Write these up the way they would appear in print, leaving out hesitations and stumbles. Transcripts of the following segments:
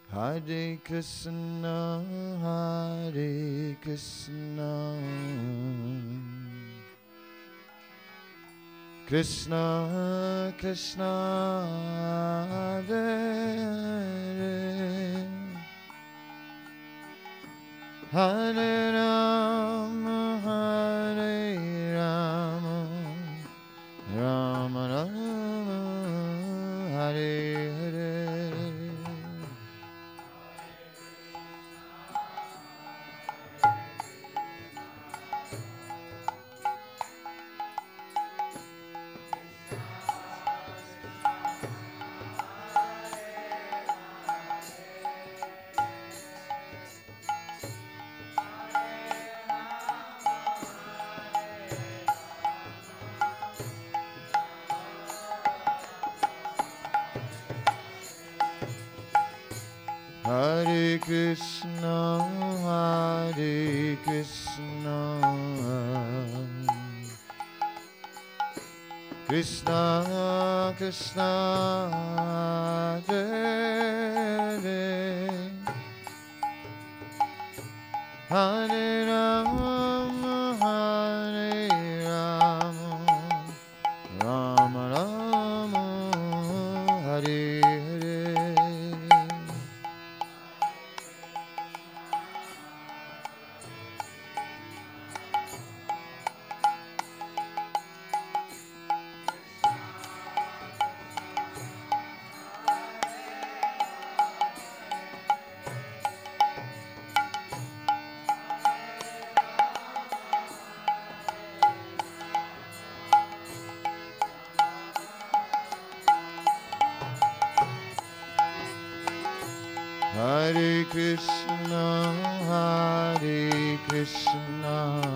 Hare Krishna, Hare Krishna, Krishna Krishna, Hare Hare, Hare Rama, Hare Rama, Rama Rama, Hare Hare. Hare Krishna, Hare Krishna, Krishna Krishna, Hare Hare, Hare Rama, Hare Rama, Rama Rama, Hare Hare. Hare Krishna, Hare Krishna,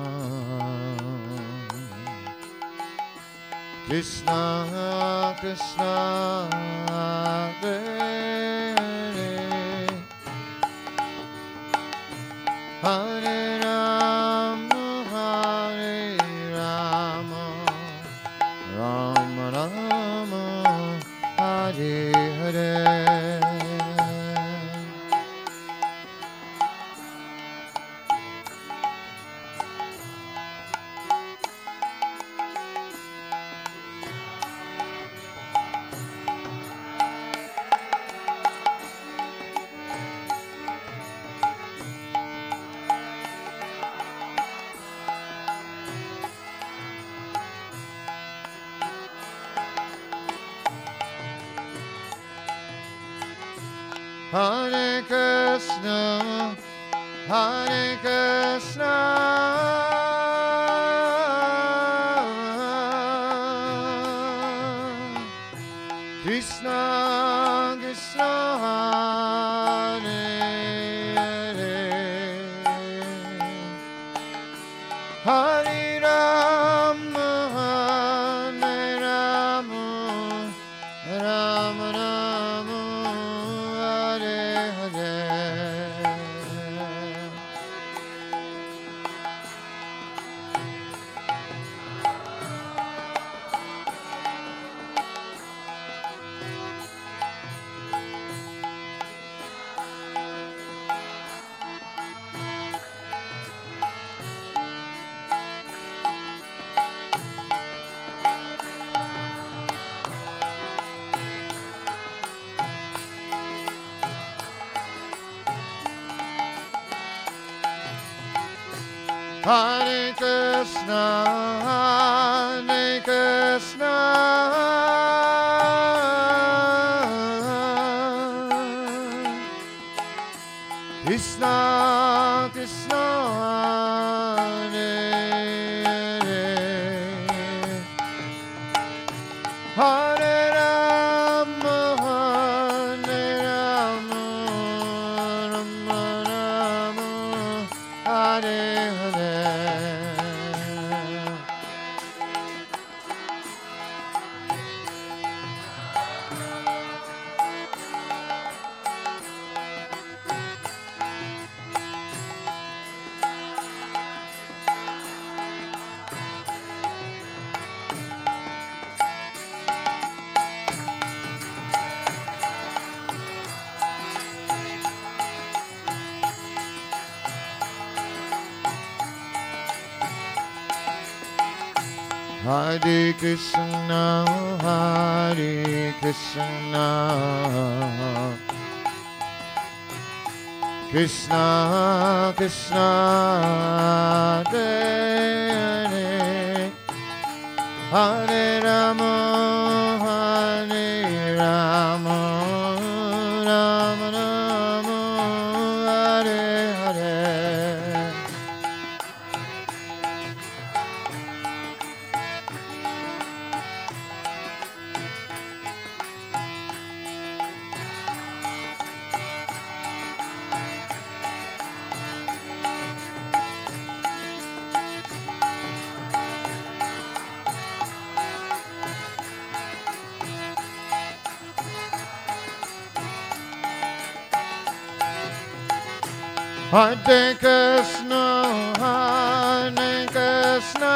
Krishna Krishna, Hare Hare, Hare Rama, Hare Rama, Rama Rama, Hare Hare. Hare Krishna, Hare Krishna, Krishna Krishna, Hare Hare, Hare Rama, Hare Rama, Rama Rama, Hare Hare. Hare Krishna, Hare Krishna, Krishna Krishna, Hare Hare, Hare Rama, Hare Rama, Rama Rama, Hare Hare. Hare Krishna, Hare Krishna, Krishna Krishna, Hare Hare Rama, Hare Rama, Rama Rama, Hare Hare. Hare Krishna, Hare Krishna,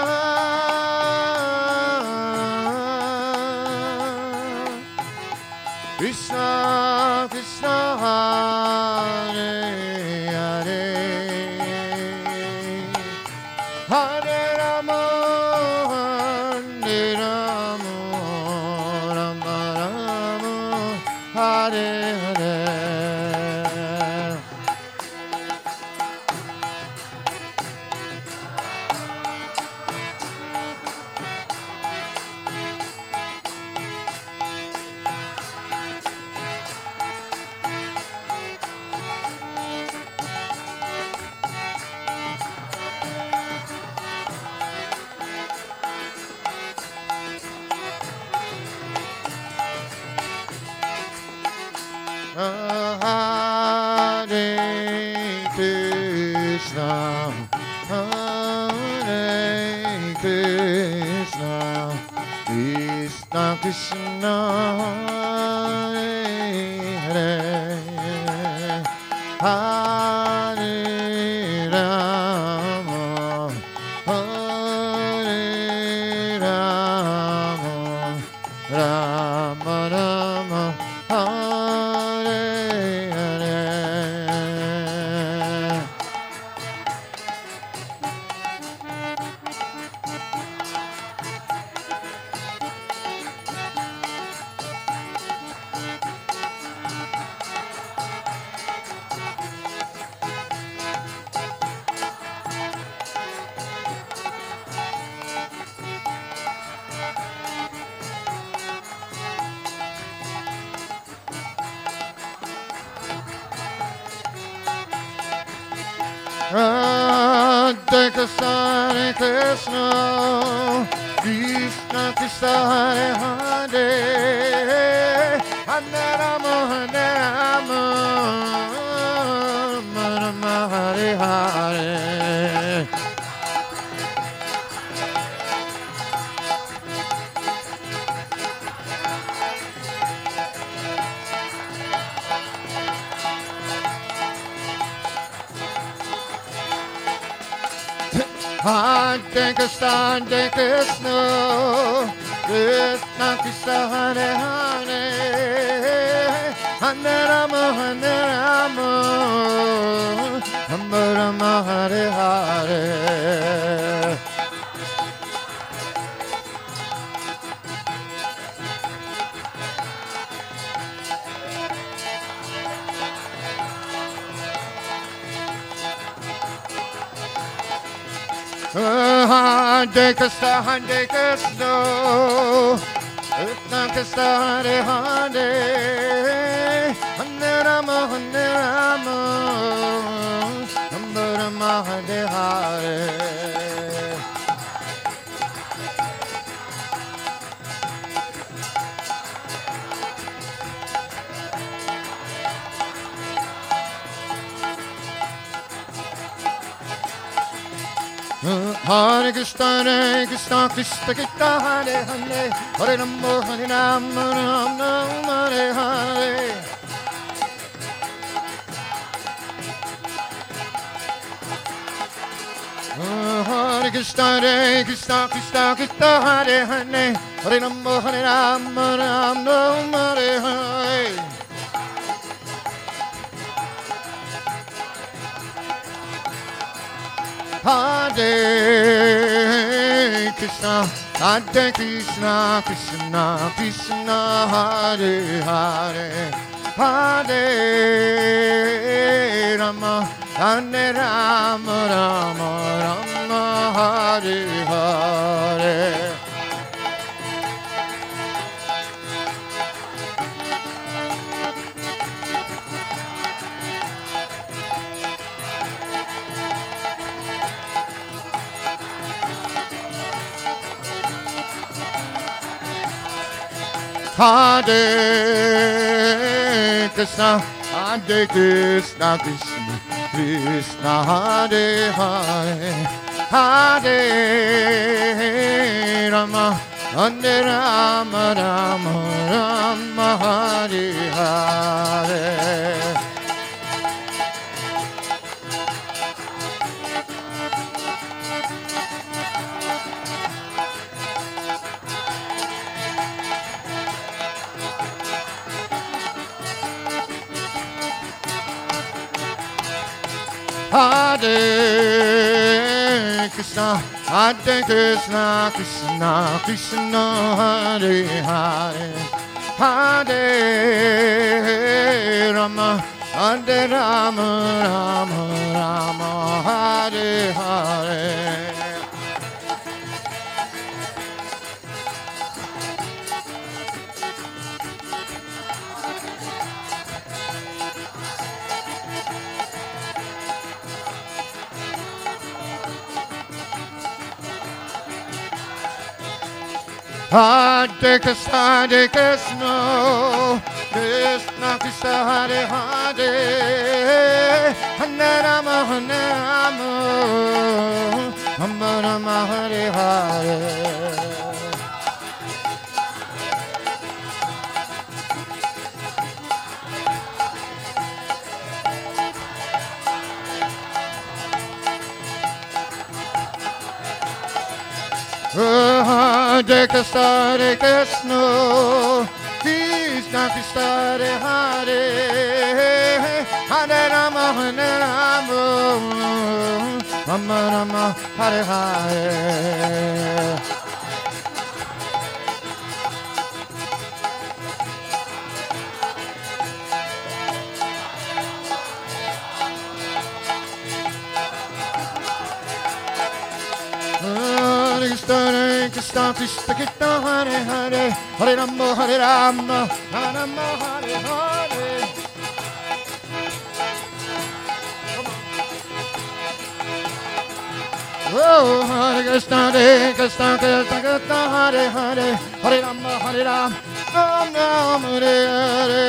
Krishna Krishna, Hare Hare, Hare Rama, Hare Rama, Rama Rama, Hare Hare. Hare Krishna, Hare Krishna, Krishna Krishna, Hare Hare, Hare Rama, Hare Rama, Rama Rama, Hare Hare. Hare Krishna, Hare Krishna, Krishna Krishna, Hare Hare, Hare Rama, Hare Rama, Rama Rama, Hare Hare. Hare Krishna, Hare Krishna, Krishna Krishna, Hare Hare, Hare Rama, Hare Rama, Rama Rama, Hare Hare. Hare Krishna, Hare Krishna, Krishna Krishna, Hare Hare, Hare Rama, Hare Rama, Rama Rama, Hare Hare. Hare Krishna, Hare Krishna, Krishna Krishna, Hare Hare, Hare Rama, Hare Rama, Rama Rama, Hare Hare. Hare Krishna, Hare Krishna, Krishna Krishna, Hare Hare, Hare Rama, Hare Rama, Rama Rama, Hare Hare. Hare Krishna, Hare Krishna, Krishna, Krishna, Hare Hare, Hare Rama, Hare Rama, Rama Rama, Hare Hare. Hare Krishna, Hare Krishna, Krishna Krishna, Hare Hare, Hare Rama, Hare Rama, Rama Rama, Hare Hare. Hare Krishna, Hare Krishna, Krishna Krishna, Hare Hare, Hare Rama, Hare Rama, Rama Rama, Hare Hare. Hare Krishna, Hare Krishna, Krishna Krishna, Hare Hare, Hare Rama, Hare Rama, Rama Rama, Hare Hare. Hare Krishna, Hare Krishna, Krishna Krishna, Hare Hare, Hare Rama, Hare Rama, Rama Rama, Hare Hare. Hare Krishna, Krishna Krishna, Krishna Hare Hare, Hare Rama, Hare Rama, Rama Rama, Hare Hare. Oh, Hare Krishna, Hare Krishna, Krishna Krishna, Hare Hare, Hare Rama, Hare Rama, Rama Rama, Hare Hare.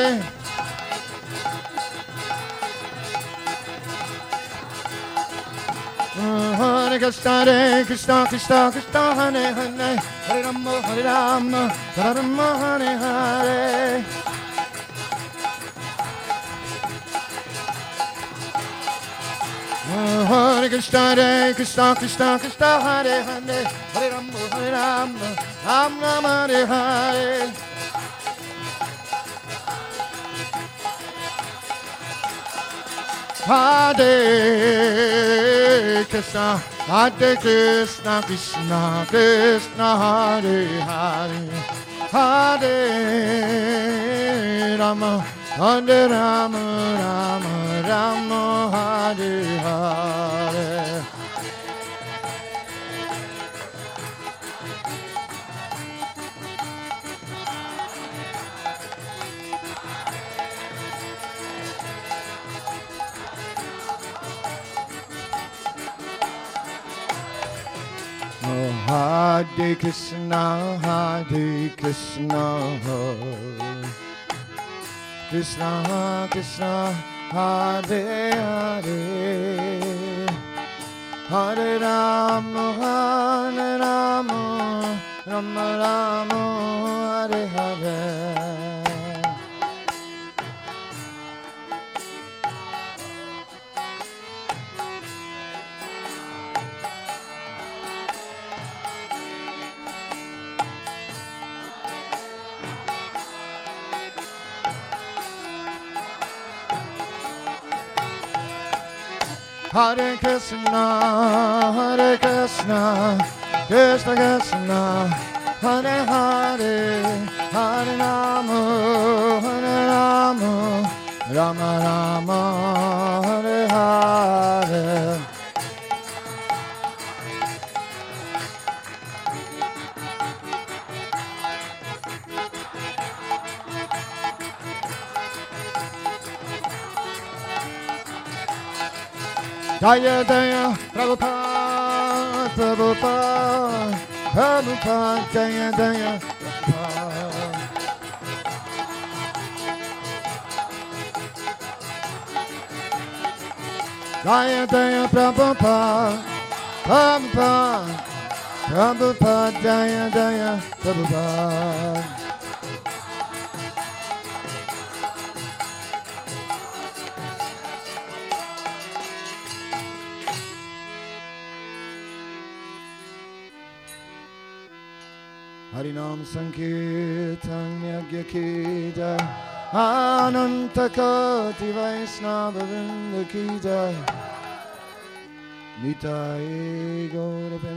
Hare Krishna, Hare Krishna, Krishna Krishna, Hare Hare, Hare Rama, Hare Rama, Rama Hare Hare. Hare Krishna, Hare Krishna, Krishna Krishna, Hare Hare, Hare Rama, Hare Rama, Rama Hare Hare. Hare Krishna, Hare Krishna, Krishna Krishna, Hare Hare, Hare Rama, Hare Rama, Rama Rama, Hare Hare. Hare Krishna, Hare Krishna, Krishna Krishna, Hare Hare, Hare Rama, Hare Rama, Rama Rama, Hare Hare. Hare Krishna, Krishna Krishna, Hare Hare, Hare Rama, Hare Rama, Rama Rama, Hare Hare. Jaya Jaya Prabhupada, Prabhupada, Prabhupada, Jaya Jaya Prabhupada. Jaya Jaya Prabhupada, Prabhupada, Prabhupada, Jaya Jaya Prabhupada. Harinam Sankirtan Yagya Ki Jai, Ananta Koti Vaishnava Vrinda Ki Jai, Nitai Gaura